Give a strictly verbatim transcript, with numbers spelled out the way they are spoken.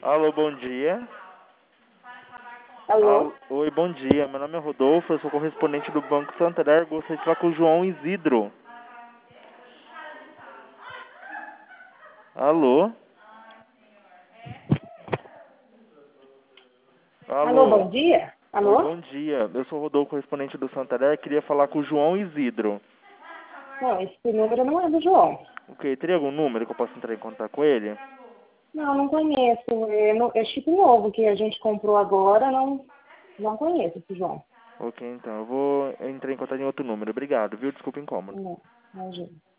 Alô, bom dia. Alô? Al- Oi, bom dia. Meu nome é Rodolfo, eu sou correspondente do Banco Santander. Gostaria de falar com o João Isidro. Alô? Alô, Alô? bom dia? Oi, Alô? bom dia. Eu sou o Rodolfo, correspondente do Santander. Queria falar com o João Isidro. Não, esse número não é do João. Ok, teria algum número que eu possa entrar em contato com ele? Não, não conheço. É, no- é chip novo que a gente comprou agora, não, não conheço esse João. Ok, então. Eu vou entrar em contato em outro número. Obrigado, viu? Desculpa o incômodo. Não, imagina.